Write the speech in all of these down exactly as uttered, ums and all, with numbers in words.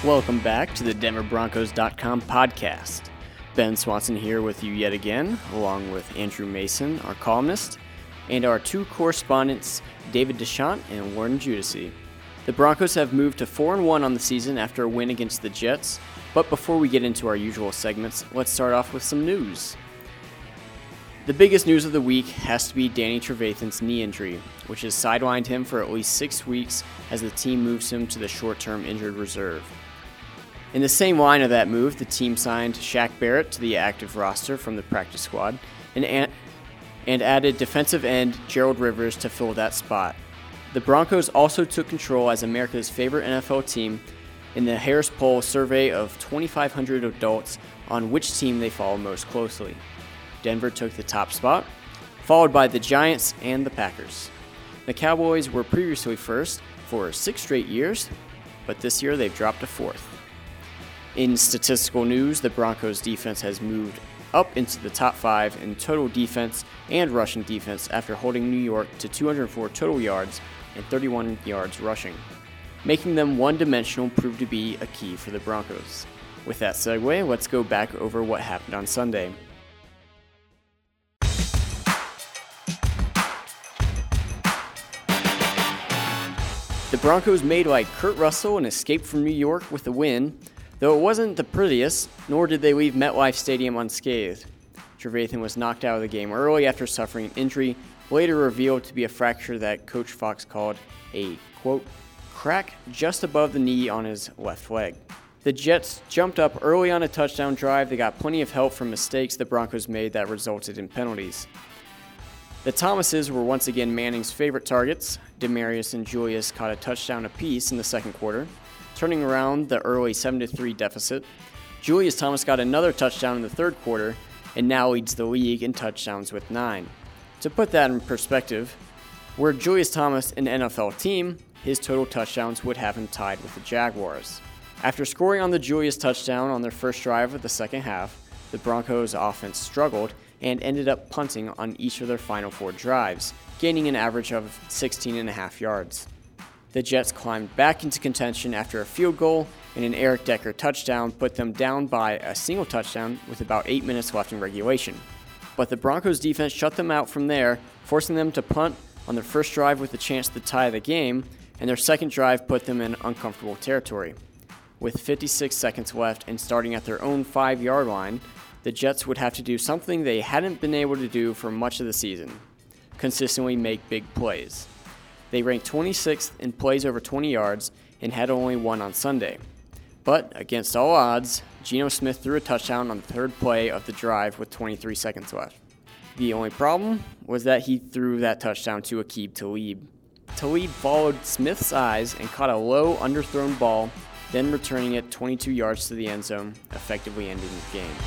Welcome back to the Denver Broncos dot com podcast. Ben Swanson here with you yet again, along with Andrew Mason, our columnist, and our two correspondents, David Deschamps and Warren Judici. The Broncos have moved to four and one on the season after a win against the Jets, but before we get into our usual segments, let's start off with some news. The biggest news of the week has to be Danny Trevathan's knee injury, which has sidelined him for at least six weeks as the team moves him to the short-term injured reserve. In the same line of that move, the team signed Shaq Barrett to the active roster from the practice squad and, and added defensive end Gerald Rivers to fill that spot. The Broncos also took control as America's favorite N F L team in the Harris Poll survey of twenty-five hundred adults on which team they follow most closely. Denver took the top spot, followed by the Giants and the Packers. The Cowboys were previously first for six straight years, but this year they've dropped to fourth. In statistical news, the Broncos defense has moved up into the top five in total defense and rushing defense after holding New York to two hundred four total yards and thirty-one yards rushing. Making them one-dimensional proved to be a key for the Broncos. With that segue, let's go back over what happened on Sunday. The Broncos made like Kurt Russell and escaped from New York with a win, though it wasn't the prettiest, nor did they leave MetLife Stadium unscathed. Trevathan was knocked out of the game early after suffering an injury, later revealed to be a fracture that Coach Fox called a, quote, crack just above the knee on his left leg. The Jets jumped up early on a touchdown drive. They got plenty of help from mistakes the Broncos made that resulted in penalties. The Thomases were once again Manning's favorite targets. Demarius and Julius caught a touchdown apiece in the second quarter, turning around the early seven to three deficit. Julius Thomas got another touchdown in the third quarter and now leads the league in touchdowns with nine. To put that in perspective, were Julius Thomas an N F L team, his total touchdowns would have him tied with the Jaguars. After scoring on the Julius touchdown on their first drive of the second half, the Broncos offense struggled and ended up punting on each of their final four drives, gaining an average of sixteen and a half yards. The Jets climbed back into contention after a field goal and an Eric Decker touchdown put them down by a single touchdown with about eight minutes left in regulation. But the Broncos defense shut them out from there, forcing them to punt on their first drive with a chance to tie the game, and their second drive put them in uncomfortable territory. With fifty-six seconds left and starting at their own five-yard line, the Jets would have to do something they hadn't been able to do for much of the season: consistently make big plays. They ranked twenty-sixth in plays over twenty yards and had only one on Sunday. But against all odds, Geno Smith threw a touchdown on the third play of the drive with twenty-three seconds left. The only problem was that he threw that touchdown to Aqib Talib. Talib followed Smith's eyes and caught a low, underthrown ball, then returning it twenty-two yards to the end zone, effectively ending the game.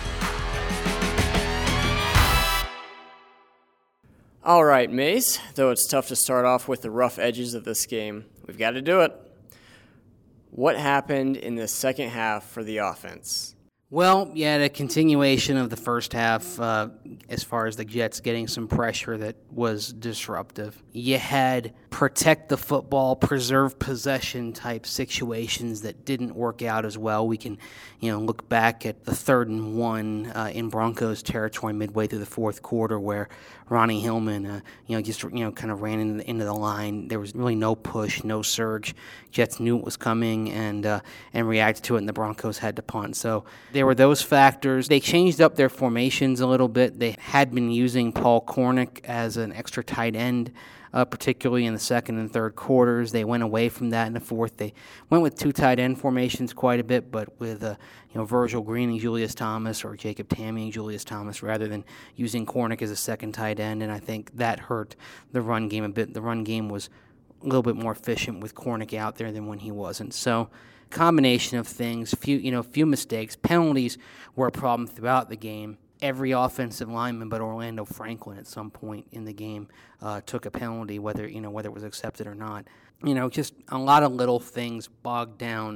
All right, Mace, though it's tough to start off with the rough edges of this game, we've got to do it. What happened in the second half for the offense? Well, yeah, the continuation of the first half, uh, as far as the Jets getting some pressure that was disruptive. You had protect the football, preserve possession type situations that didn't work out as well. We can, you know, look back at the third and one uh, in Broncos territory midway through the fourth quarter where Ronnie Hillman, uh, you know, just, you know, kind of ran into the, into the line. There was really no push, no surge. Jets knew it was coming and uh, and reacted to it, and the Broncos had to punt. So there were those factors. They changed up their formations a little bit. They had been using Paul Kornick as an extra tight end, uh, particularly in the second and third quarters. They went away from that in the fourth. They went with two tight end formations quite a bit, but with uh, you know Virgil Green and Julius Thomas, or Jacob Tamme and Julius Thomas, rather than using Kornick as a second tight end. And I think that hurt the run game a bit. The run game was a little bit more efficient with Kornick out there than when he wasn't. So combination of things, few you know, few mistakes. Penalties were a problem throughout the game. Every offensive lineman but Orlando Franklin at some point in the game uh, took a penalty, whether you know whether it was accepted or not. You know, just a lot of little things bogged down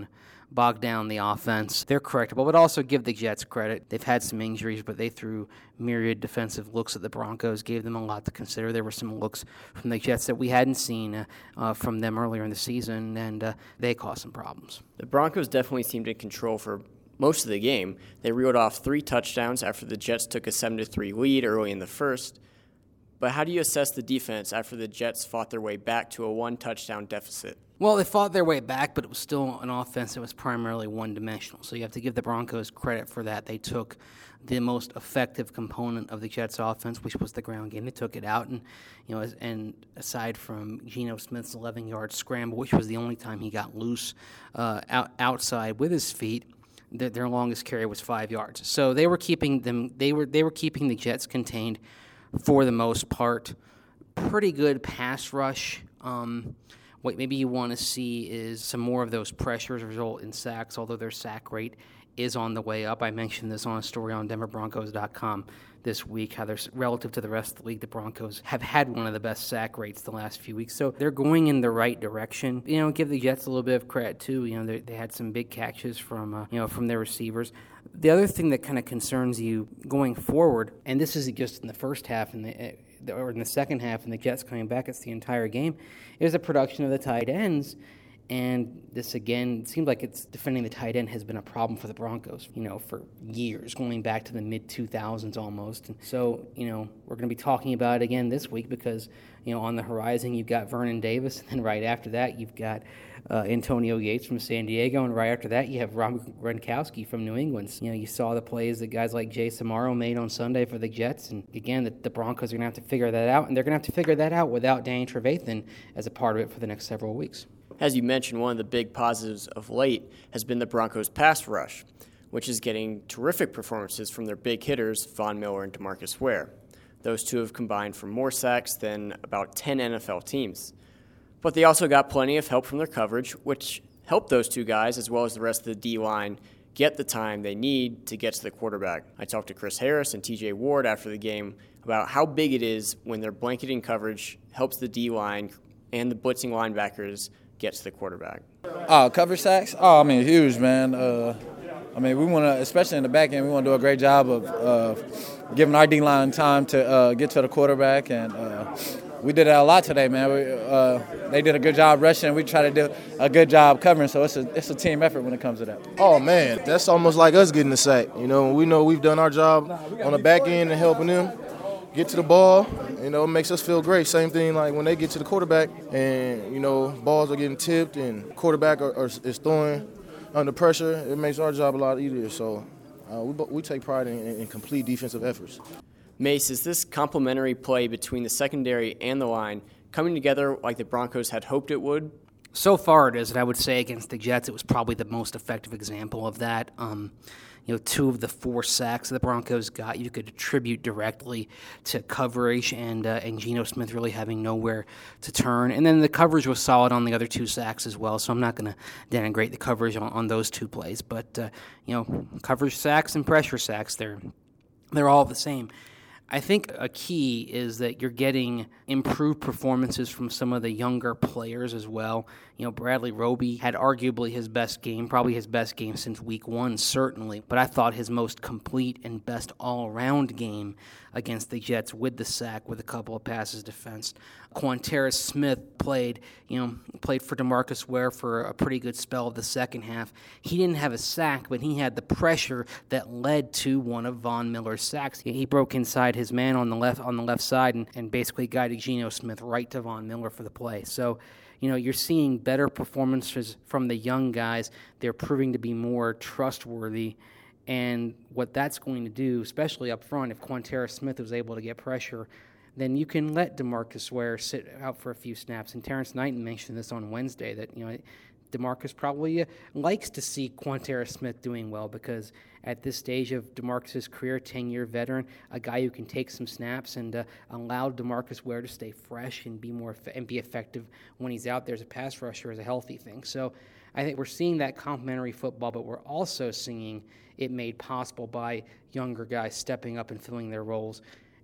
bog down the offense. They're correctable, but also give the Jets credit. They've had some injuries, but they threw myriad defensive looks at the Broncos, gave them a lot to consider. There were some looks from the Jets that we hadn't seen uh, uh, from them earlier in the season, and uh, they caused some problems. The Broncos definitely seemed in control for most of the game. They reeled off three touchdowns after the Jets took a seven to three lead early in the first. But how do you assess the defense after the Jets fought their way back to a one-touchdown deficit? Well, they fought their way back, but it was still an offense that was primarily one-dimensional. So you have to give the Broncos credit for that. They took the most effective component of the Jets' offense, which was the ground game. They took it out, and you know, and aside from Geno Smith's eleven-yard scramble, which was the only time he got loose uh, out, outside with his feet, their, their longest carry was five yards. So they were keeping them. They were they were keeping the Jets contained for the most part. Pretty good pass rush. Um, what maybe you want to see is some more of those pressures result in sacks, although their sack rate is on the way up. I mentioned this on a story on Denver Broncos dot com this week, how they're relative to the rest of the league, the Broncos have had one of the best sack rates the last few weeks. So they're going in the right direction. You know, give the Jets a little bit of credit too. You know, they, they had some big catches from uh, you know from their receivers. The other thing that kind of concerns you going forward, and this isn't just in the first half and the or in the second half, and the Jets coming back, it's the entire game, is the production of the tight ends. And this, again, it seems like it's defending the tight end has been a problem for the Broncos, you know, for years, going back to the mid two thousands almost. And so, you know, we're going to be talking about it again this week because, you know, on the horizon you've got Vernon Davis, and then right after that you've got uh, Antonio Gates from San Diego, and right after that you have Rob Gronkowski from New England. You know, you saw the plays that guys like Jay Samaro made on Sunday for the Jets, and again, the, the Broncos are going to have to figure that out, and they're going to have to figure that out without Danny Trevathan as a part of it for the next several weeks. As you mentioned, one of the big positives of late has been the Broncos' pass rush, which is getting terrific performances from their big hitters, Von Miller and DeMarcus Ware. Those two have combined for more sacks than about ten N F L teams. But they also got plenty of help from their coverage, which helped those two guys, as well as the rest of the D-line, get the time they need to get to the quarterback. I talked to Chris Harris and T J Ward after the game about how big it is when their blanketing coverage helps the D-line and the blitzing linebackers get to the quarterback. Oh, cover sacks? Oh, I mean, huge, man. Uh, I mean, we want to, especially in the back end, we want to do a great job of uh, giving our D-line time to uh, get to the quarterback, and uh, we did that a lot today, man. We, uh, they did a good job rushing. We try to do a good job covering, so it's a it's a team effort when it comes to that. Oh, man, that's almost like us getting the sack. You know, we know we've done our job on the back end and helping them get to the ball. You know, it makes us feel great. Same thing like when they get to the quarterback and, you know, balls are getting tipped and quarterback are, are, is throwing under pressure, it makes our job a lot easier. So uh, we, we take pride in, in complete defensive efforts. Mace, is this complementary play between the secondary and the line coming together like the Broncos had hoped it would? So far it is, and I would say against the Jets it was probably the most effective example of that. Um, you know, two of the four sacks the Broncos got you could attribute directly to coverage and uh, and Geno Smith really having nowhere to turn. And then the coverage was solid on the other two sacks as well, so I'm not going to denigrate the coverage on, on those two plays. But, uh, you know, coverage sacks and pressure sacks, they're they're all the same. I think a key is that you're getting improved performances from some of the younger players as well. You know, Bradley Roby had arguably his best game, probably his best game since week one, certainly. But I thought his most complete and best all-around game against the Jets with the sack, with a couple of passes defensed. Quanterus Smith played, you know, played for DeMarcus Ware for a pretty good spell of the second half. He didn't have a sack, but he had the pressure that led to one of Von Miller's sacks. He broke inside his man on the left on the left side and, and basically guided Geno Smith right to Von Miller for the play. So, you know, you're seeing better performances from the young guys. They're proving to be more trustworthy. And what that's going to do, especially up front, if Quanterus Smith was able to get pressure, then you can let DeMarcus Ware sit out for a few snaps. And Terrence Knighton mentioned this on Wednesday, that, you know, DeMarcus probably uh, likes to see Quanterus Smith doing well because at this stage of DeMarcus's career, ten-year veteran, a guy who can take some snaps and uh, allow DeMarcus Ware to stay fresh and be more and be effective when he's out there as a pass rusher is a healthy thing. So I think we're seeing that complementary football, but we're also seeing it made possible by younger guys stepping up and filling their roles.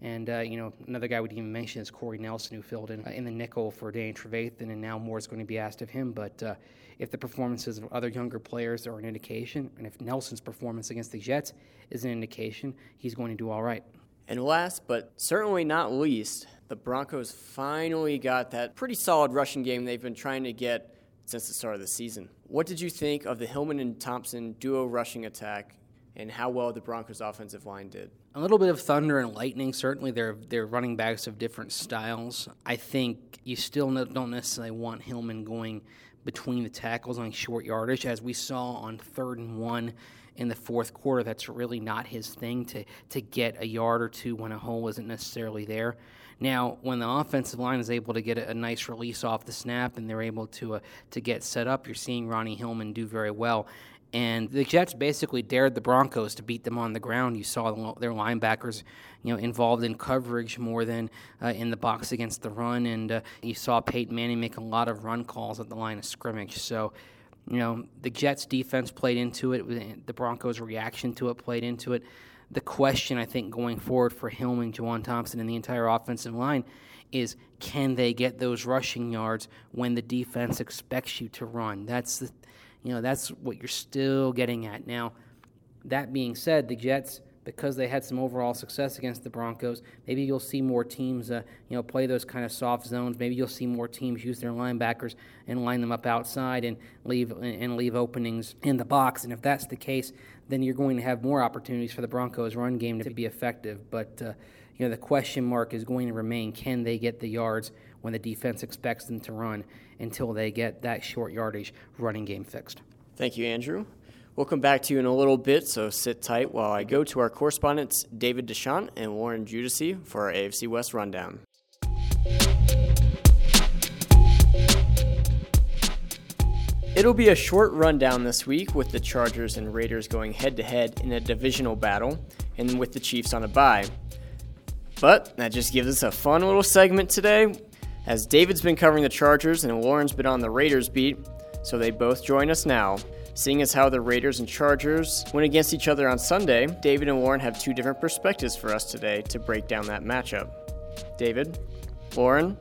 And, uh, you know, another guy we didn't even mention is Corey Nelson, who filled in uh, in the nickel for Danny Trevathan, and now more is going to be asked of him. But uh, if the performances of other younger players are an indication, and if Nelson's performance against the Jets is an indication, he's going to do all right. And last, but certainly not least, the Broncos finally got that pretty solid rushing game they've been trying to get since the start of the season. What did you think of the Hillman and Thompson duo rushing attack and how well the Broncos offensive line did? A little bit of thunder and lightning. Certainly, they're, they're running backs of different styles. I think you still don't necessarily want Hillman going between the tackles on short yardage, as we saw on third and one in the fourth quarter. That's really not his thing, to, to get a yard or two when a hole isn't necessarily there. Now, when the offensive line is able to get a, a nice release off the snap and they're able to uh, to get set up, you're seeing Ronnie Hillman do very well. And the Jets basically dared the Broncos to beat them on the ground. You saw their linebackers, you know, involved in coverage more than uh, in the box against the run. And uh, you saw Peyton Manning make a lot of run calls at the line of scrimmage. So, you know, the Jets' defense played into it. The Broncos' reaction to it played into it. The question, I think, going forward for Hillman, Juwan Thompson, and the entire offensive line is, can they get those rushing yards when the defense expects you to run? That's the You know, that's what you're still getting at. Now, that being said, the Jets, because they had some overall success against the Broncos, maybe you'll see more teams, uh, you know, play those kind of soft zones. Maybe you'll see more teams use their linebackers and line them up outside and leave and leave openings in the box. And if that's the case, then you're going to have more opportunities for the Broncos' run game to be effective. But uh, you know, the question mark is going to remain: can they get the yards when the defense expects them to run, until they get that short yardage running game fixed? Thank you, Andrew. We'll come back to you in a little bit, so sit tight while I go to our correspondents David Deschamps and Lauren Giudice for our A F C West rundown. It'll be a short rundown this week, with the Chargers and Raiders going head-to-head in a divisional battle, and with the Chiefs on a bye. But that just gives us a fun little segment today, as David's been covering the Chargers and Lauren's been on the Raiders beat, so they both join us now. Seeing as how the Raiders and Chargers went against each other on Sunday, David and Lauren have two different perspectives for us today to break down that matchup. David, Lauren,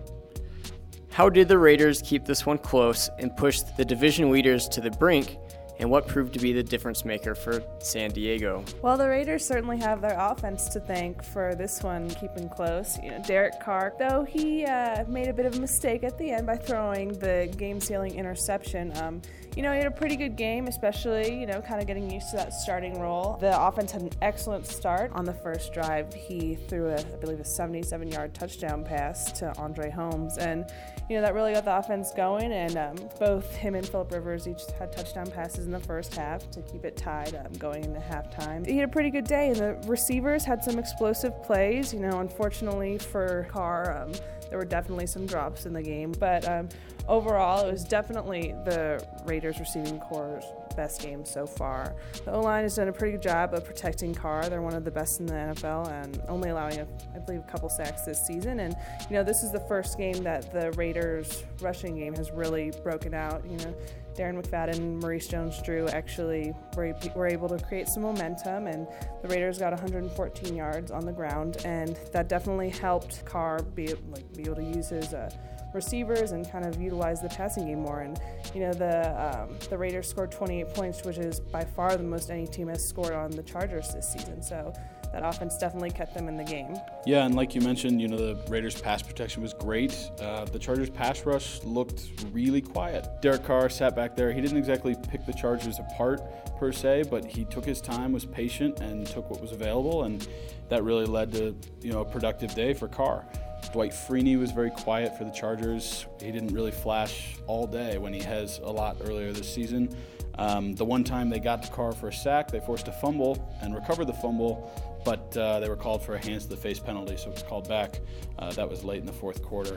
how did the Raiders keep this one close and push the division leaders to the brink, and what proved to be the difference maker for San Diego? Well, the Raiders certainly have their offense to thank for this one keeping close. You know, Derek Carr, though he uh, made a bit of a mistake at the end by throwing the game-sealing interception. Um, you know, he had a pretty good game, especially, you know, kind of getting used to that starting role. The offense had an excellent start. On the first drive, he threw, a, I believe, a seventy-seven-yard touchdown pass to Andre Holmes, and, you know, that really got the offense going, and um, both him and Phillip Rivers each had touchdown passes in the first half to keep it tied um, going into halftime. He had a pretty good day, and the receivers had some explosive plays. You know, unfortunately for Carr, um, there were definitely some drops in the game, but um, overall, it was definitely the Raiders receiving corps' best game so far. The O-line has done a pretty good job of protecting Carr. They're one of the best in the N F L, and only allowing, a, I believe, a couple sacks this season. And, you know, this is the first game that the Raiders' rushing game has really broken out. You know, Darren McFadden and Maurice Jones-Drew actually were, were able to create some momentum, and the Raiders got one hundred fourteen yards on the ground, and that definitely helped Carr be, like, be able to use his uh, receivers and kind of utilize the passing game more. And, you know, the um, the Raiders scored twenty-eight points, which is by far the most any team has scored on the Chargers this season. So that offense definitely kept them in the game. Yeah, and like you mentioned, you know, the Raiders' pass protection was great. Uh, the Chargers' pass rush looked really quiet. Derek Carr sat back there. He didn't exactly pick the Chargers apart per se, but he took his time, was patient, and took what was available, and that really led to, you know, a productive day for Carr. Dwight Freeney was very quiet for the Chargers. He didn't really flash all day when he has a lot earlier this season. Um, the one time they got to Carr for a sack, they forced a fumble and recovered the fumble, but uh, they were called for a hands to the face penalty, so it was called back. Uh, that was late in the fourth quarter.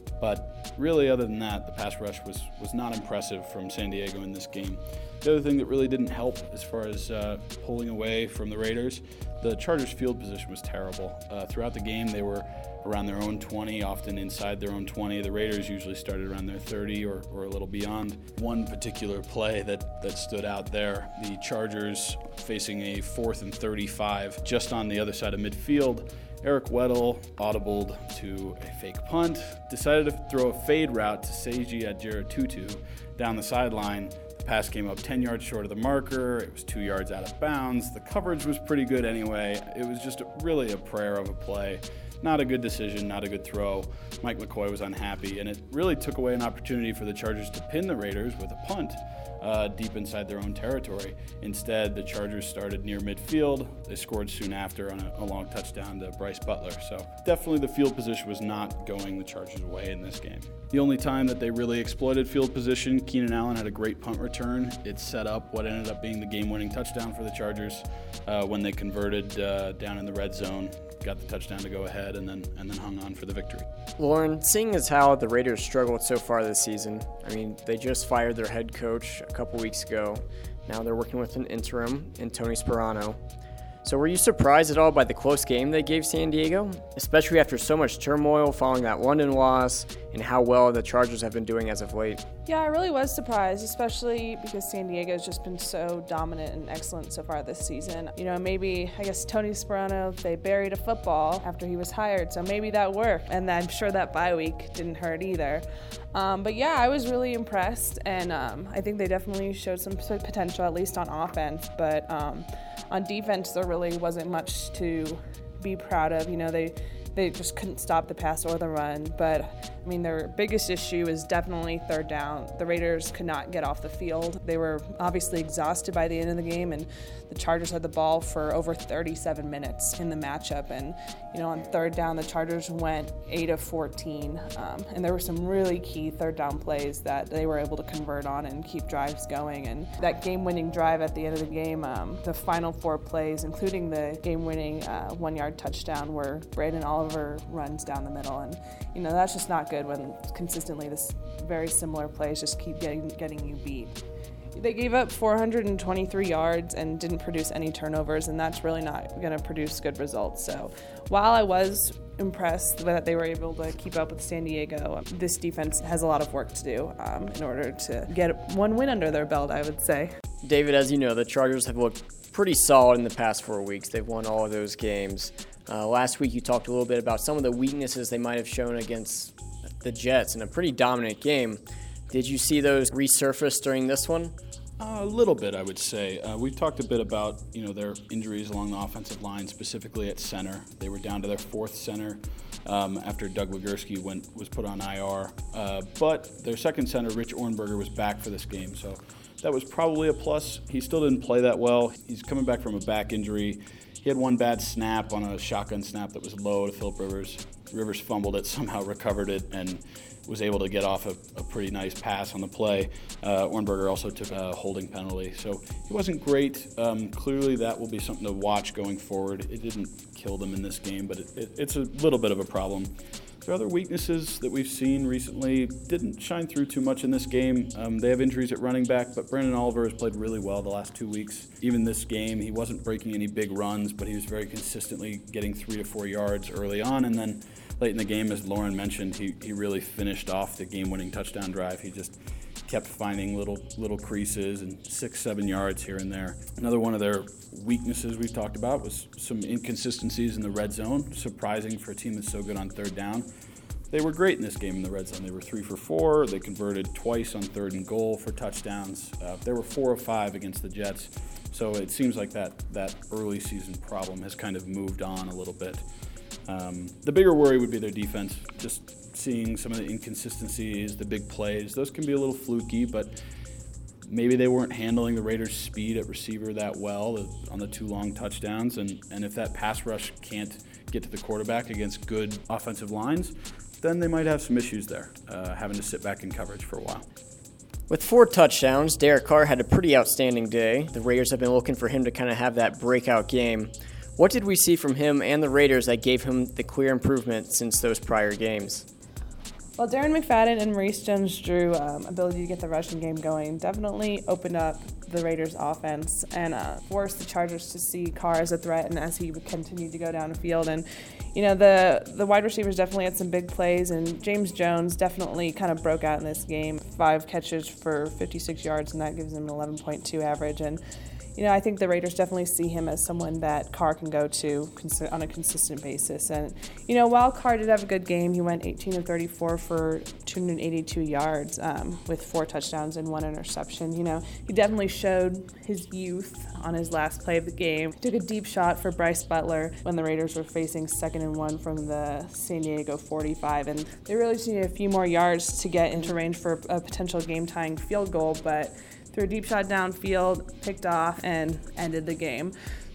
But really, other than that, the pass rush was, was not impressive from San Diego in this game. The other thing that really didn't help as far as uh, pulling away from the Raiders, the Chargers' field position was terrible. Uh, throughout the game, they were around their own twenty, often inside their own twenty. The Raiders usually started around their thirty or, or a little beyond. One particular play that, that stood out there, the Chargers facing a fourth and thirty-five just on the other side of midfield, Eric Weddle audibled to a fake punt, decided to throw a fade route to Seiji Ajayi-Tutu down the sideline. The pass came up ten yards short of the marker. It was two yards out of bounds. The coverage was pretty good anyway. It was just really a prayer of a play. Not a good decision, not a good throw. Mike McCoy was unhappy, and it really took away an opportunity for the Chargers to pin the Raiders with a punt uh, deep inside their own territory. Instead, the Chargers started near midfield. They scored soon after on a, a long touchdown to Bryce Butler. So definitely the field position was not going the Chargers' way in this game. The only time that they really exploited field position, Keenan Allen had a great punt return. It set up what ended up being the game-winning touchdown for the Chargers uh, when they converted uh, down in the red zone. Got the touchdown to go ahead and then and then hung on for the victory. Lauren, seeing as how the Raiders struggled so far this season, I mean, they just fired their head coach a couple weeks ago. Now they're working with an interim in Tony Sperano. So were you surprised at all by the close game they gave San Diego, especially after so much turmoil following that London loss and how well the Chargers have been doing as of late? Yeah, I really was surprised, especially because San Diego's just been so dominant and excellent so far this season. You know, maybe, I guess, Tony Sperano, they buried a football after he was hired, so maybe that worked. And I'm sure that bye week didn't hurt either. Um, but yeah, I was really impressed, and um, I think they definitely showed some potential, at least on offense. But um, on defense, there really wasn't much to be proud of. You know, they they just couldn't stop the pass or the run. But, I mean, their biggest issue is definitely third down. The Raiders could not get off the field. They were obviously exhausted by the end of the game, and the Chargers had the ball for over thirty-seven minutes in the matchup. And, you know, on third down, the Chargers went eight of fourteen. Um, and there were some really key third down plays that they were able to convert on and keep drives going. And that game-winning drive at the end of the game, um, the final four plays, including the game-winning uh, one-yard touchdown where Brandon Oliver runs down the middle. And, you know, that's just not good when consistently this very similar plays just keep getting getting you beat. They gave up four hundred twenty-three yards and didn't produce any turnovers, and that's really not going to produce good results. So while I was impressed that they were able to keep up with San Diego, this defense has a lot of work to do um, in order to get one win under their belt, I would say. David, as you know, the Chargers have looked pretty solid in the past four weeks. They've won all of those games. Uh, last week you talked a little bit about some of the weaknesses they might have shown against the Jets in a pretty dominant game. Did you see those resurface during this one? Uh, a little bit, I would say. Uh, we've talked a bit about, you know, their injuries along the offensive line, specifically at center. They were down to their fourth center um, after Doug Wigurski went was put on I R. Uh, but their second center, Rich Ohrnberger, was back for this game, so that was probably a plus. He still didn't play that well. He's coming back from a back injury. He had one bad snap on a shotgun snap that was low to Phillip Rivers. Rivers fumbled it, somehow recovered it, and was able to get off a, a pretty nice pass on the play. Uh, Ohrnberger also took a holding penalty, so he wasn't great. Um, clearly that will be something to watch going forward. It didn't kill them in this game, but it, it, it's a little bit of a problem. Their other weaknesses that we've seen recently didn't shine through too much in this game. Um, they have injuries at running back, but Brandon Oliver has played really well the last two weeks. Even this game, he wasn't breaking any big runs, but he was very consistently getting three to four yards early on, and then late in the game, as Lauren mentioned, he, he really finished off the game-winning touchdown drive. He just kept finding little little creases and six, seven yards here and there. Another one of their weaknesses we've talked about was some inconsistencies in the red zone. Surprising for a team that's so good on third down. They were great in this game in the red zone. They were three for four. They converted twice on third and goal for touchdowns. Uh, they were four of five against the Jets. So it seems like that, that early season problem has kind of moved on a little bit. Um, the bigger worry would be their defense. Just seeing some of the inconsistencies, the big plays. Those can be a little fluky, but maybe they weren't handling the Raiders' speed at receiver that well on the two long touchdowns. And, and if that pass rush can't get to the quarterback against good offensive lines, then they might have some issues there, uh, having to sit back in coverage for a while. With four touchdowns, Derek Carr had a pretty outstanding day. The Raiders have been looking for him to kind of have that breakout game. What did we see from him and the Raiders that gave him the clear improvement since those prior games? Well, Darren McFadden and Maurice Jones-Drew um, ability to get the rushing game going definitely opened up the Raiders' offense and uh, forced the Chargers to see Carr as a threat, and as he would continue to go down the field. And, you know, the, the wide receivers definitely had some big plays, and James Jones definitely kind of broke out in this game. Five catches for fifty-six yards, and that gives him an eleven point two average. And, you know, I think the Raiders definitely see him as someone that Carr can go to on a consistent basis. And, you know, while Carr did have a good game, he went eighteen of thirty-four for two hundred eighty-two yards um, with four touchdowns and one interception. You know, he definitely showed his youth on his last play of the game. He took a deep shot for Bryce Butler when the Raiders were facing second and one from the San Diego forty-five. And they really just needed a few more yards to get into range for a potential game-tying field goal, but threw a deep shot downfield, picked off, and ended the game.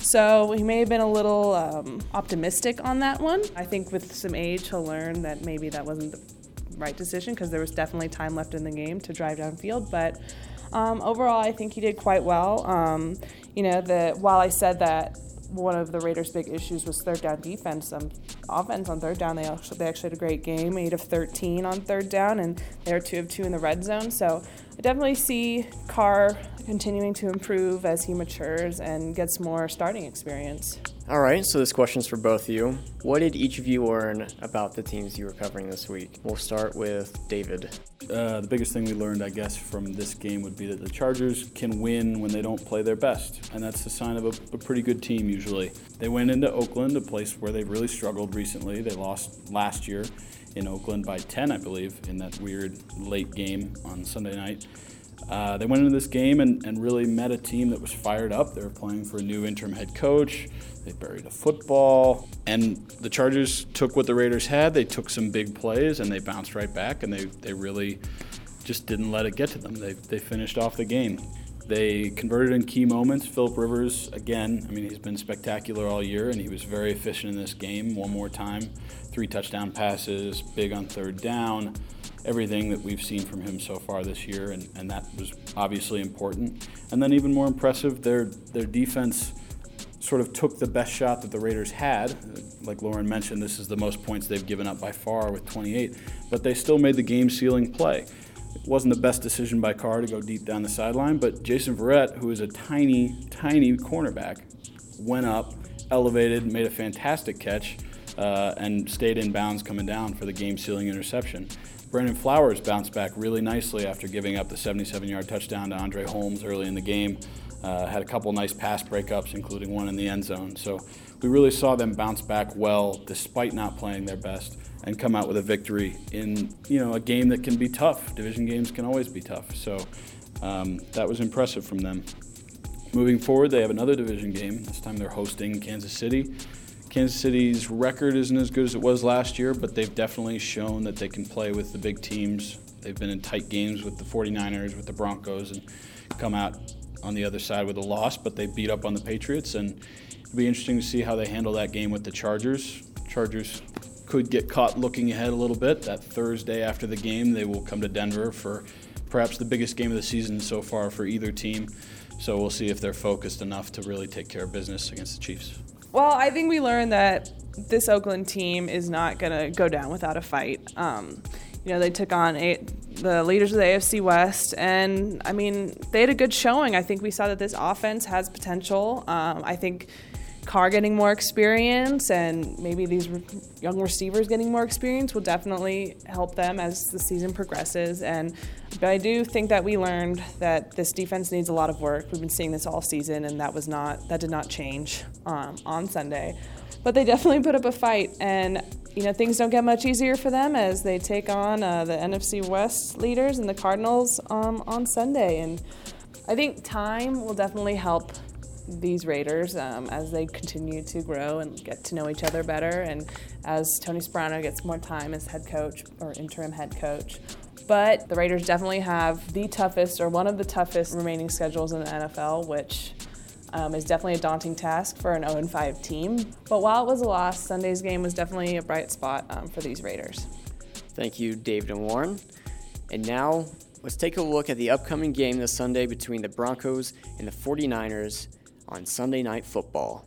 So he may have been a little um, optimistic on that one. I think with some age, he'll learn that maybe that wasn't the right decision because there was definitely time left in the game to drive downfield. But um, overall, I think he did quite well. Um, you know, the while I said that one of the Raiders' big issues was third down defense. Um, offense on third down, they actually, they actually had a great game, eight of thirteen on third down, and they were two of two in the red zone. So I definitely see Carr continuing to improve as he matures and gets more starting experience. All right, so this question's for both of you. What did each of you learn about the teams you were covering this week? We'll start with David. Uh, the biggest thing we learned, I guess, from this game would be that the Chargers can win when they don't play their best, and that's a sign of a, a pretty good team usually. They went into Oakland, a place where they've really struggled recently. They lost last year in Oakland by ten, I believe, in that weird late game on Sunday night. Uh, they went into this game and, and really met a team that was fired up. They were playing for a new interim head coach. They buried a football. And the Chargers took what the Raiders had. They took some big plays, and they bounced right back, and they, they really just didn't let it get to them. They, they finished off the game. They converted in key moments. Phillip Rivers, again, I mean, he's been spectacular all year, and he was very efficient in this game one more time. Three touchdown passes, big on third down. Everything that we've seen from him so far this year, and, and that was obviously important. And then even more impressive, their their defense sort of took the best shot that the Raiders had. Like Lauren mentioned, this is the most points they've given up by far with twenty-eight, but they still made the game-sealing play. It wasn't the best decision by Carr to go deep down the sideline, but Jason Verrett, who is a tiny, tiny cornerback, went up, elevated, made a fantastic catch, uh, and stayed in bounds coming down for the game-sealing interception. Brandon Flowers bounced back really nicely after giving up the seventy-seven-yard touchdown to Andre Holmes early in the game. Uh, had a couple nice pass breakups, including one in the end zone. So we really saw them bounce back well despite not playing their best and come out with a victory in, you know, a game that can be tough. Division games can always be tough. So um, that was impressive from them. Moving forward, they have another division game. This time they're hosting Kansas City. Kansas City's record isn't as good as it was last year, but they've definitely shown that they can play with the big teams. They've been in tight games with the forty-niners, with the Broncos, and come out on the other side with a loss, but they beat up on the Patriots, and it'll be interesting to see how they handle that game with the Chargers. Chargers could get caught looking ahead a little bit. That Thursday after the game, they will come to Denver for perhaps the biggest game of the season so far for either team. So we'll see if they're focused enough to really take care of business against the Chiefs. Well, I think we learned that this Oakland team is not going to go down without a fight. Um, you know, they took on a, the leaders of the A F C West, and, I mean, they had a good showing. I think we saw that this offense has potential. Um, I think Carr getting more experience and maybe these re- young receivers getting more experience will definitely help them as the season progresses. And but I do think that we learned that this defense needs a lot of work. We've been seeing this all season, and that was not that did not change um, on Sunday. But they definitely put up a fight, and you know things don't get much easier for them as they take on uh, the N F C West leaders and the Cardinals um, on Sunday. And I think time will definitely help these Raiders um, as they continue to grow and get to know each other better, and as Tony Sparano gets more time as head coach or interim head coach. But the Raiders definitely have the toughest or one of the toughest remaining schedules in the N F L, which um, is definitely a daunting task for an oh and five team. But while it was a loss, Sunday's game was definitely a bright spot um, for these Raiders. Thank you, David and Warren. And now let's take a look at the upcoming game this Sunday between the Broncos and the forty-niners on Sunday Night Football.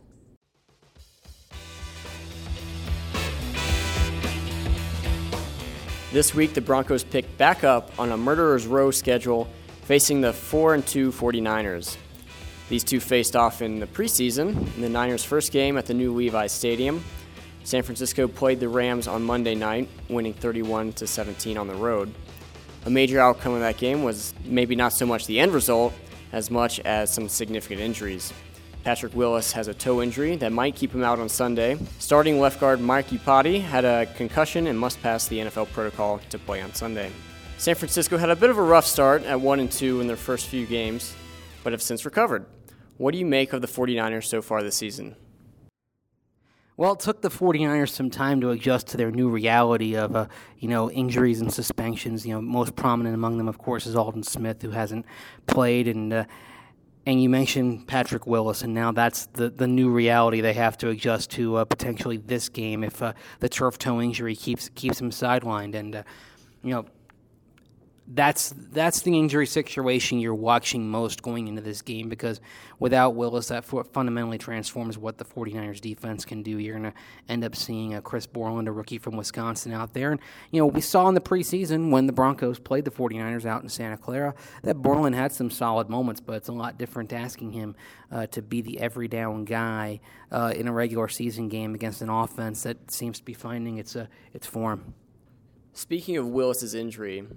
This week, the Broncos picked back up on a murderer's row schedule, facing the four and two forty-niners. These two faced off in the preseason in the Niners' first game at the new Levi's Stadium. San Francisco played the Rams on Monday night, winning thirty-one to seventeen on the road. A major outcome of that game was maybe not so much the end result, as much as some significant injuries. Patrick Willis has a toe injury that might keep him out on Sunday. Starting left guard Mike Iupati had a concussion and must pass the N F L protocol to play on Sunday. San Francisco had a bit of a rough start at one and two in their first few games, but have since recovered. What do you make of the 49ers so far this season? Well, it took the 49ers some time to adjust to their new reality of, uh, you know, injuries and suspensions. You know, most prominent among them, of course, is Aldon Smith, who hasn't played, and uh, and you mentioned Patrick Willis, and now that's the, the new reality they have to adjust to uh, potentially this game if uh, the turf toe injury keeps keeps him sidelined, and uh, you know. That's that's the injury situation you're watching most going into this game, because without Willis, that fundamentally transforms what the 49ers defense can do. You're going to end up seeing a Chris Borland, a rookie from Wisconsin, out there. And, you know, we saw in the preseason when the Broncos played the 49ers out in Santa Clara that Borland had some solid moments, but it's a lot different asking him uh, to be the every down guy uh, in a regular season game against an offense that seems to be finding its, uh, its form. Speaking of Willis's injury,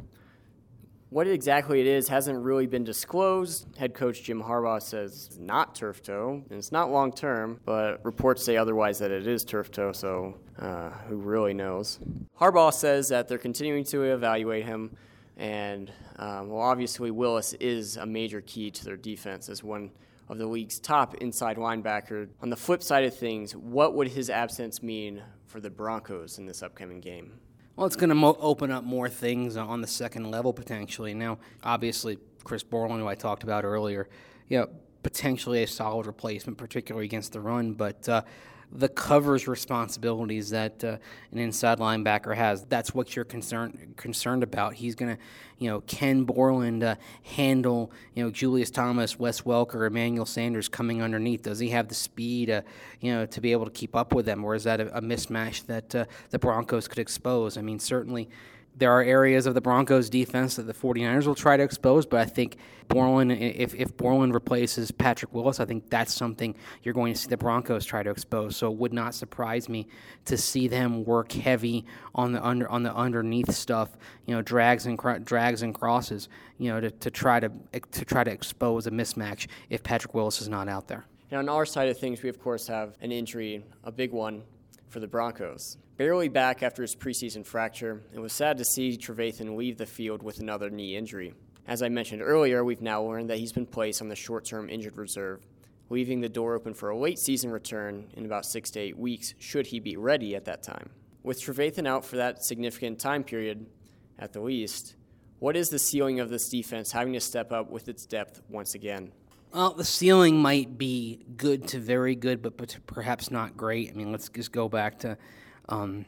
what exactly it is hasn't really been disclosed. Head coach Jim Harbaugh says it's not turf toe, and it's not long-term, but reports say otherwise, that it is turf toe, so uh, who really knows? Harbaugh says that they're continuing to evaluate him, and um, well, obviously Willis is a major key to their defense as one of the league's top inside linebacker. On the flip side of things, what would his absence mean for the Broncos in this upcoming game? Well, it's going to mo- open up more things on the second level potentially. Now, obviously, Chris Borland, who I talked about earlier, you know, potentially a solid replacement, particularly against the run, but uh, the coverage responsibilities that uh, an inside linebacker has, that's what you're concerned concerned about. He's going to, you know, can Borland uh, handle, you know, Julius Thomas, Wes Welker, Emmanuel Sanders coming underneath? Does he have the speed, uh, you know, to be able to keep up with them, or is that a, a mismatch that uh, the Broncos could expose? I mean, certainly there are areas of the Broncos defense that the 49ers will try to expose, but I think Borland, if, if Borland replaces Patrick Willis, I think that's something you're going to see the Broncos try to expose. So it would not surprise me to see them work heavy on the under on the underneath stuff, you know, drags and drags and crosses, you know, to, to try to to try to expose a mismatch if Patrick Willis is not out there. Now, on our side of things, we of course have an injury, a big one, for the Broncos. Barely back after his preseason fracture, it was sad to see Trevathan leave the field with another knee injury. As I mentioned earlier, we've now learned that he's been placed on the short-term injured reserve, leaving the door open for a late-season return in about six to eight weeks, should he be ready at that time. With Trevathan out for that significant time period, at the least, what is the ceiling of this defense having to step up with its depth once again? Well, the ceiling might be good to very good, but, but perhaps not great. I mean, let's just go back to um,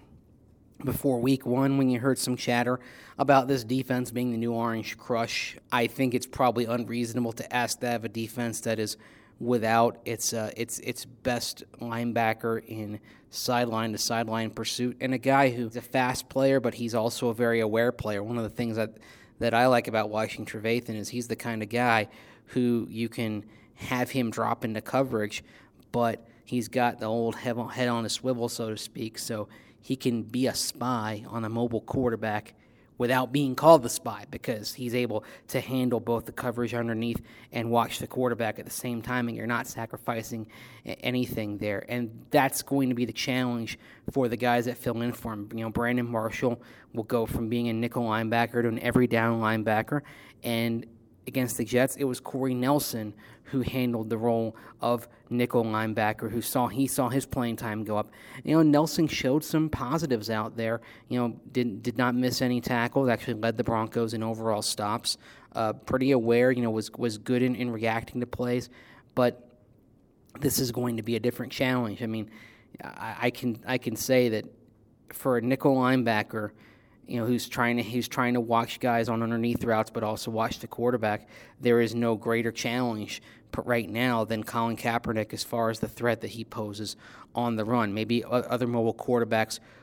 before week one when you heard some chatter about this defense being the new Orange Crush. I think it's probably unreasonable to ask that of a defense that is without its uh, its its best linebacker in sideline to sideline pursuit, and a guy who's a fast player, but he's also a very aware player. One of the things that that I like about watching Trevathan is he's the kind of guy who you can have him drop into coverage, but he's got the old head on a swivel, so to speak, so he can be a spy on a mobile quarterback without being called the spy, because he's able to handle both the coverage underneath and watch the quarterback at the same time, and you're not sacrificing anything there. And that's going to be the challenge for the guys that fill in for him. You know, Brandon Marshall will go from being a nickel linebacker to an every down linebacker, and against the Jets, it was Corey Nelson who handled the role of nickel linebacker, who saw he saw his playing time go up. You know, Nelson showed some positives out there. You know, did did not miss any tackles. Actually led the Broncos in overall stops. Uh, pretty aware. You know, was was good in, in reacting to plays. But this is going to be a different challenge. I mean, I, I can I can say that for a nickel linebacker, you know, who's trying to who's trying to watch guys on underneath routes, but also watch the quarterback, there is no greater challenge right now than Colin Kaepernick as far as the threat that he poses on the run. Maybe other mobile quarterbacks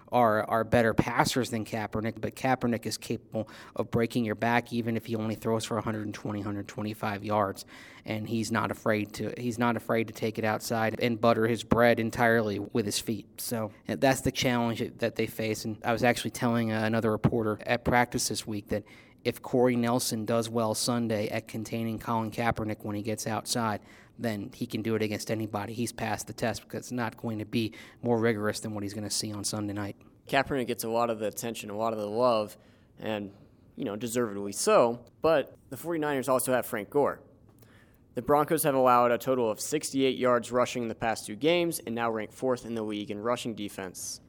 are are better passers than Kaepernick, but Kaepernick is capable of breaking your back even if he only throws for one twenty, one twenty-five yards, and he's not afraid to he's not afraid to take it outside and butter his bread entirely with his feet. So that's the challenge that they face. And I was actually telling another reporter at practice this week that if Corey Nelson does well Sunday at containing Colin Kaepernick when he gets outside, then he can do it against anybody. He's passed the test because it's not going to be more rigorous than what he's going to see on Sunday night. Kaepernick gets a lot of the attention, a lot of the love, and, you know, deservedly so. But the 49ers also have Frank Gore. The Broncos have allowed a total of sixty-eight yards rushing in the past two games and now rank fourth in the league in rushing defense.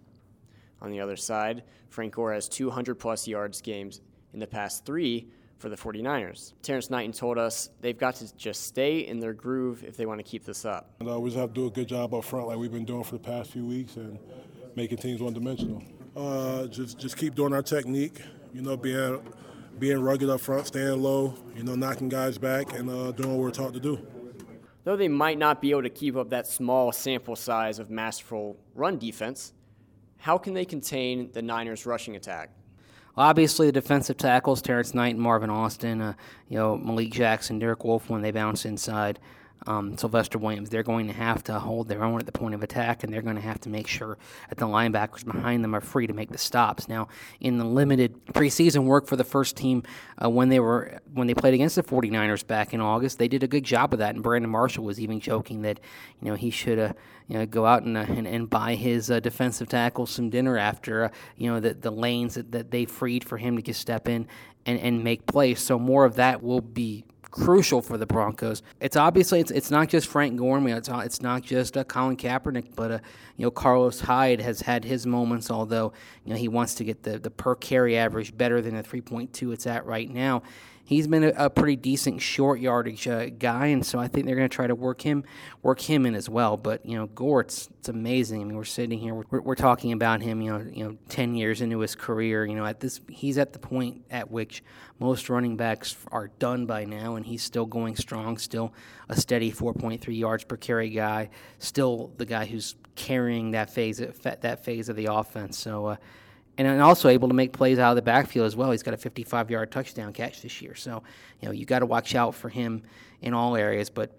On the other side, Frank Gore has two hundred plus yards games in the past three for the 49ers. Terrence Knighton told us they've got to just stay in their groove if they want to keep this up. And uh, we just have to do a good job up front like we've been doing for the past few weeks and making teams one-dimensional. Uh, just just keep doing our technique, you know, being being rugged up front, staying low, you know, knocking guys back and uh, doing what we're taught to do. Though they might not be able to keep up that small sample size of masterful run defense, how can they contain the Niners' rushing attack? Obviously, the defensive tackles, Terrence Knight and Marvin Austin, uh, you know, Malik Jackson, Derek Wolfe when they bounce inside, um, Sylvester Williams, they're going to have to hold their own at the point of attack, and they're going to have to make sure that the linebackers behind them are free to make the stops. Now, in the limited preseason work for the first team uh, when they were when they played against the 49ers back in August, they did a good job of that, and Brandon Marshall was even joking that, you know, he should uh, you know, go out and, uh, and, and buy his uh, defensive tackles some dinner after, uh, you know, the, the lanes that, that they freed for him to just step in and, and make plays. So more of that will be crucial for the Broncos. It's obviously it's it's not just Frank Gore, it's it's not just uh, Colin Kaepernick, but uh, you know, Carlos Hyde has had his moments. Although, you know, he wants to get the, the per carry average better than the three point two it's at right now. He's been a, a pretty decent short yardage uh, guy, and so I think they're going to try to work him work him in as well. But, you know, Gore, it's, it's amazing. I mean, we're sitting here, we're, we're talking about him, you know, you know, ten years into his career. You know, at this, he's at the point at which most running backs are done by now, and he's still going strong, still a steady four point three yards per carry guy, still the guy who's carrying that phase that phase of the offense. So. Uh, And also able to make plays out of the backfield as well. He's got a fifty-five-yard touchdown catch this year. So, you know, you got to watch out for him in all areas. But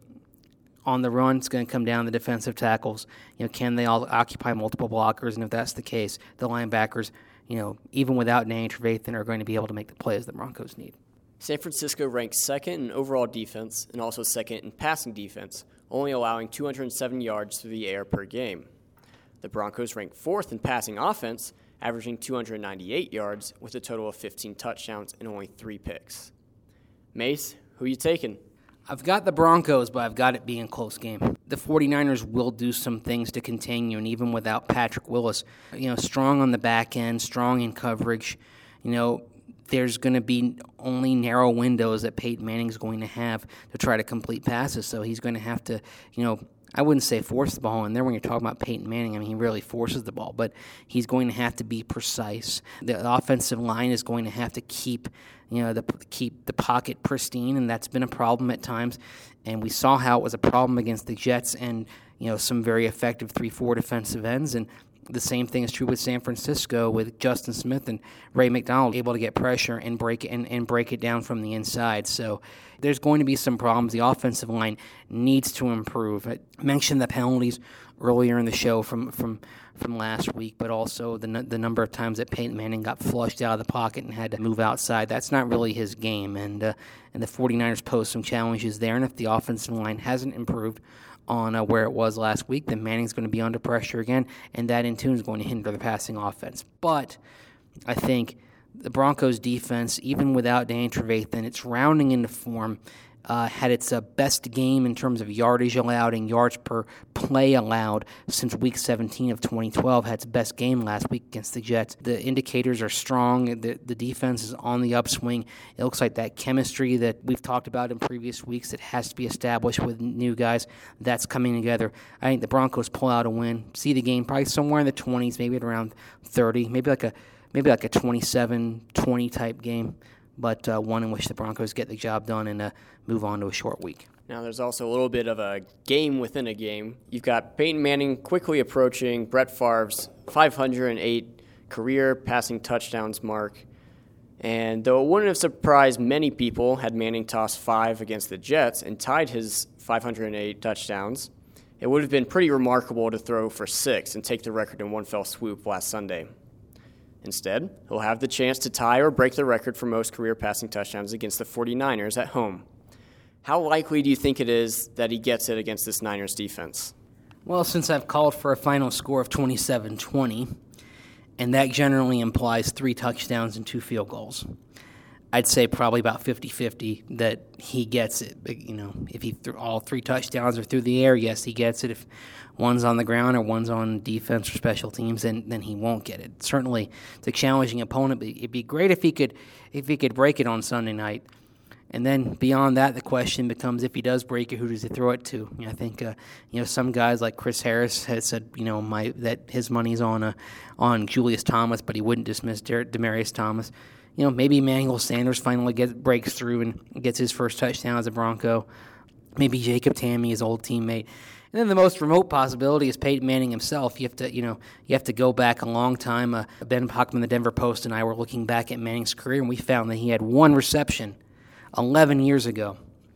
on the run, it's going to come down to defensive tackles. You know, can they all occupy multiple blockers? And if that's the case, the linebackers, you know, even without Danny Trevathan, are going to be able to make the plays the Broncos need. San Francisco ranks second in overall defense and also second in passing defense, only allowing two hundred seven yards through the air per game. The Broncos rank fourth in passing offense, averaging two hundred ninety-eight yards with a total of fifteen touchdowns and only three picks. Mace, who you taking? I've got the Broncos, but I've got it being a close game. The 49ers will do some things to contain you, and even without Patrick Willis, you know, strong on the back end, strong in coverage, you know, there's going to be only narrow windows that Peyton Manning's going to have to try to complete passes, so he's going to have to, you know, I wouldn't say force the ball in there when you're talking about Peyton Manning. I mean, he really forces the ball, but he's going to have to be precise. The offensive line is going to have to keep, you know, the keep the pocket pristine, and that's been a problem at times. And we saw how it was a problem against the Jets and, you know, some very effective three four defensive ends. And the same thing is true with San Francisco with Justin Smith and Ray McDonald able to get pressure and break it and, and break it down from the inside. So there's going to be some problems. The offensive line needs to improve. I mentioned the penalties earlier in the show from from, from last week, but also the the number of times that Peyton Manning got flushed out of the pocket and had to move outside. That's not really his game, and uh, and the 49ers pose some challenges there. And if the offensive line hasn't improved on uh, where it was last week, then Manning's going to be under pressure again, and that in turn is going to hinder the passing offense. But I think the Broncos' defense, even without Danny Trevathan, it's rounding into form. Uh, had its uh, best game in terms of yardage allowed and yards per play allowed since Week seventeen of twenty twelve. Had its best game last week against the Jets. The indicators are strong. The, the defense is on the upswing. It looks like that chemistry that we've talked about in previous weeks that has to be established with new guys, that's coming together. I think the Broncos pull out a win. See the game probably somewhere in the twenties, maybe at around thirty, maybe like a maybe like a twenty-seven twenty type game. But uh, one in which the Broncos get the job done and uh, move on to a short week. Now there's also a little bit of a game within a game. You've got Peyton Manning quickly approaching Brett Favre's five hundred eight career passing touchdowns mark. And though it wouldn't have surprised many people had Manning tossed five against the Jets and tied his five hundred eight touchdowns, it would have been pretty remarkable to throw for six and take the record in one fell swoop last Sunday. Instead, he'll have the chance to tie or break the record for most career passing touchdowns against the 49ers at home. How likely do you think it is that he gets it against this Niners defense? Well, since I've called for a final score of twenty-seven twenty, and that generally implies three touchdowns and two field goals, I'd say probably about fifty-fifty that he gets it. You know, if he threw all three touchdowns are through the air, yes, he gets it. If one's on the ground or one's on defense or special teams, then then he won't get it. Certainly, it's a challenging opponent, but it'd be great if he could if he could break it on Sunday night. And then beyond that, the question becomes, if he does break it, who does he throw it to? You know, I think uh, you know some guys like Chris Harris had said, you know, my that his money's on uh, on Julius Thomas, but he wouldn't dismiss Der- Demaryius Thomas. You know, maybe Emmanuel Sanders finally gets breaks through and gets his first touchdown as a Bronco. Maybe Jacob Tamme, his old teammate. And then the most remote possibility is Peyton Manning himself. You have to, you know, you have to go back a long time. Uh, Ben Bachman, the Denver Post, and I were looking back at Manning's career, and we found that he had one reception eleven years ago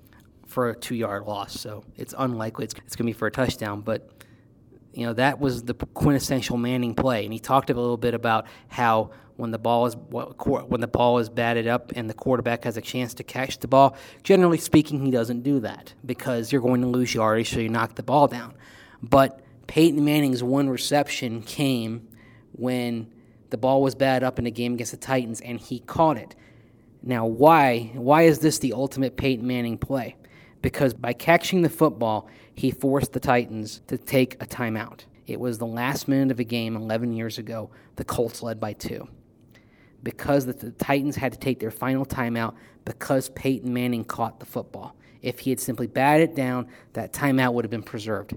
for a two-yard loss. So it's unlikely it's, it's going to be for a touchdown. But, you know, that was the quintessential Manning play. And he talked a little bit about how when the ball is when the ball is batted up and the quarterback has a chance to catch the ball, generally speaking, he doesn't do that because you're going to lose yardage, so you knock the ball down. But Peyton Manning's one reception came when the ball was batted up in a game against the Titans, and he caught it. Now, why? Why is this the ultimate Peyton Manning play? Because by catching the football, he forced the Titans to take a timeout. It was the last minute of a game eleven years ago. The Colts led by two. Because the, the Titans had to take their final timeout because Peyton Manning caught the football. If he had simply batted it down, that timeout would have been preserved.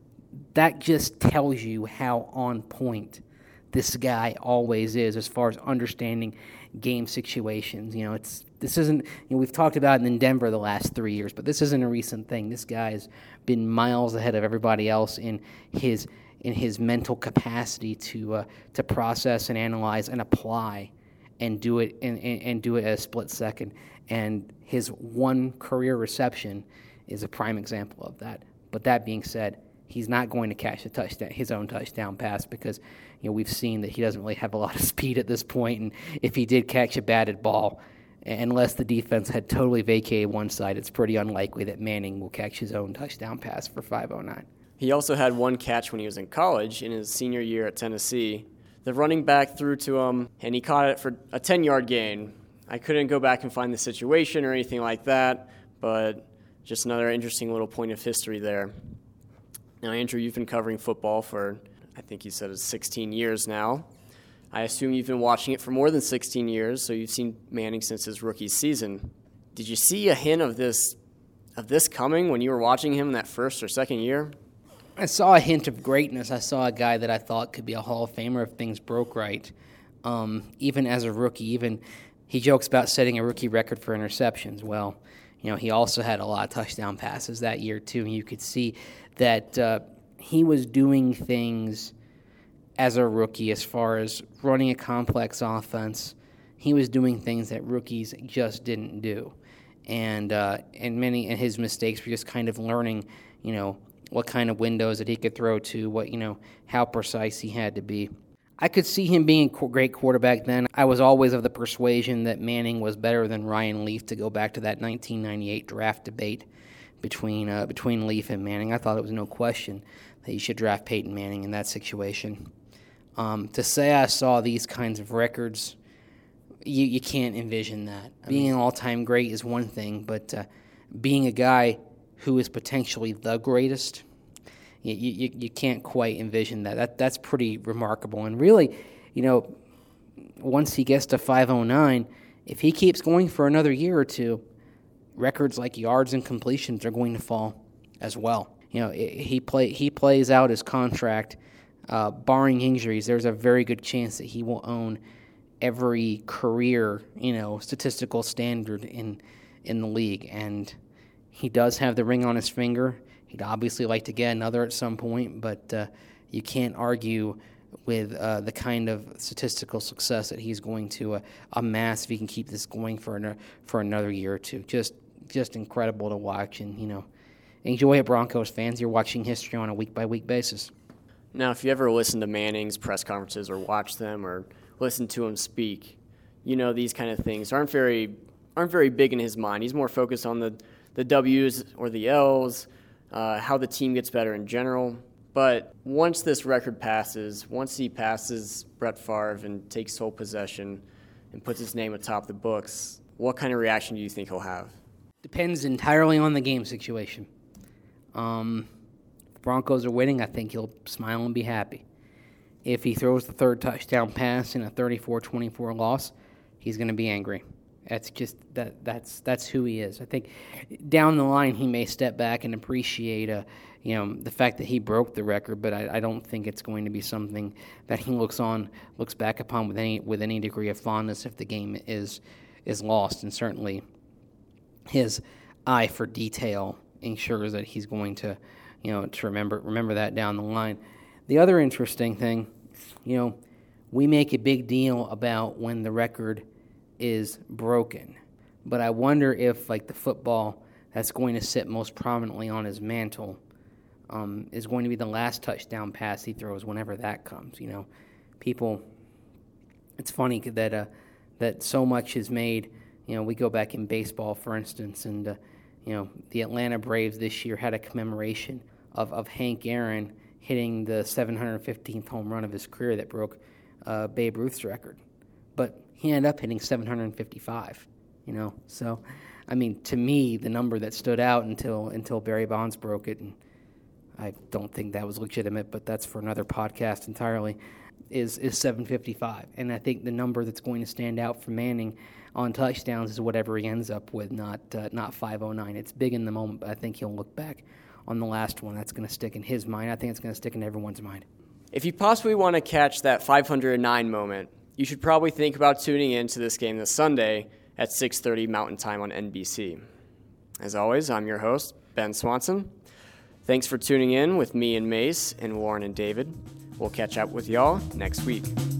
That just tells you how on point this guy always is as far as understanding game situations. You know, it's this isn't, you know, we've talked about it in Denver the last three years, but this isn't a recent thing. This guy has been miles ahead of everybody else in his in his mental capacity to uh, to process and analyze and apply and do it and, and, and do it at a split second. And his one career reception is a prime example of that. But that being said, he's not going to catch a touchdown, his own touchdown pass, because you know we've seen that he doesn't really have a lot of speed at this point. And if he did catch a batted ball, unless the defense had totally vacated one side, it's pretty unlikely that Manning will catch his own touchdown pass for five oh nine. He also had one catch when he was in college in his senior year at Tennessee. The running back threw to him, and he caught it for a ten-yard gain. I couldn't go back and find the situation or anything like that, but just another interesting little point of history there. Now, Andrew, you've been covering football for, I think you said it's sixteen years now. I assume you've been watching it for more than sixteen years, so you've seen Manning since his rookie season. Did you see a hint of this of this coming when you were watching him in that first or second year? I saw a hint of greatness. I saw a guy that I thought could be a Hall of Famer if things broke right. Um, even as a rookie, even he jokes about setting a rookie record for interceptions. Well, you know, he also had a lot of touchdown passes that year too, and you could see that uh, he was doing things as a rookie as far as running a complex offense. He was doing things that rookies just didn't do, and uh, and many and his mistakes were just kind of learning, you know, what kind of windows that he could throw to, what, you know, how precise he had to be. I could see him being a great quarterback then. I was always of the persuasion that Manning was better than Ryan Leaf, to go back to that nineteen ninety-eight draft debate between uh, between Leaf and Manning. I thought it was no question that you should draft Peyton Manning in that situation. Um, to say I saw these kinds of records, you, you can't envision that. I being mean, an all-time great is one thing, but uh, being a guy who is potentially the greatest, you, you you can't quite envision that. That that's pretty remarkable. And really, you know, once he gets to five oh nine, if he keeps going for another year or two, records like yards and completions are going to fall as well. You know, he play he plays out his contract, uh, barring injuries. There's a very good chance that he will own every career, you know, statistical standard in in the league. And he does have the ring on his finger. He'd obviously like to get another at some point, but uh, you can't argue with uh, the kind of statistical success that he's going to uh, amass if he can keep this going for another, for another year or two. Just just incredible to watch, and you know, enjoy it, Broncos fans. You're watching history on a week-by-week basis. Now, if you ever listen to Manning's press conferences or watch them or listen to him speak, you know these kind of things aren't very aren't very big in his mind. He's more focused on the, the W's or the L's, uh, how the team gets better in general. But once this record passes, once he passes Brett Favre and takes sole possession and puts his name atop the books, what kind of reaction do you think he'll have? Depends entirely on the game situation. Um, if the Broncos are winning, I think he'll smile and be happy. If he throws the third touchdown pass in a thirty-four twenty-four loss, he's going to be angry. That's just that. That's that's who he is. I think down the line he may step back and appreciate a, you know, the fact that he broke the record, but I, I don't think it's going to be something that he looks on looks back upon with any with any degree of fondness if the game is is lost. And certainly his eye for detail ensures that he's going to, you know, to remember remember that down the line. The other interesting thing, you know, we make a big deal about when the record is broken, but I wonder if, like, the football that's going to sit most prominently on his mantle um, is going to be the last touchdown pass he throws whenever that comes. You know, people, it's funny that uh, that so much is made. You know, we go back in baseball, for instance, and uh, you know, the Atlanta Braves this year had a commemoration of, of Hank Aaron hitting the seven hundred fifteenth home run of his career that broke uh, Babe Ruth's record. But he ended up hitting seven hundred fifty-five, you know. So, I mean, to me, the number that stood out until until Barry Bonds broke it, and I don't think that was legitimate, but that's for another podcast entirely, is is seven fifty-five. And I think the number that's going to stand out for Manning on touchdowns is whatever he ends up with, not uh, not five oh nine. It's big in the moment, but I think he'll look back on the last one. That's going to stick in his mind. I think it's going to stick in everyone's mind. If you possibly want to catch that five hundred nine moment, you should probably think about tuning in to this game this Sunday at six thirty Mountain Time on N B C. As always, I'm your host, Ben Swanson. Thanks for tuning in with me and Mace and Warren and David. We'll catch up with y'all next week.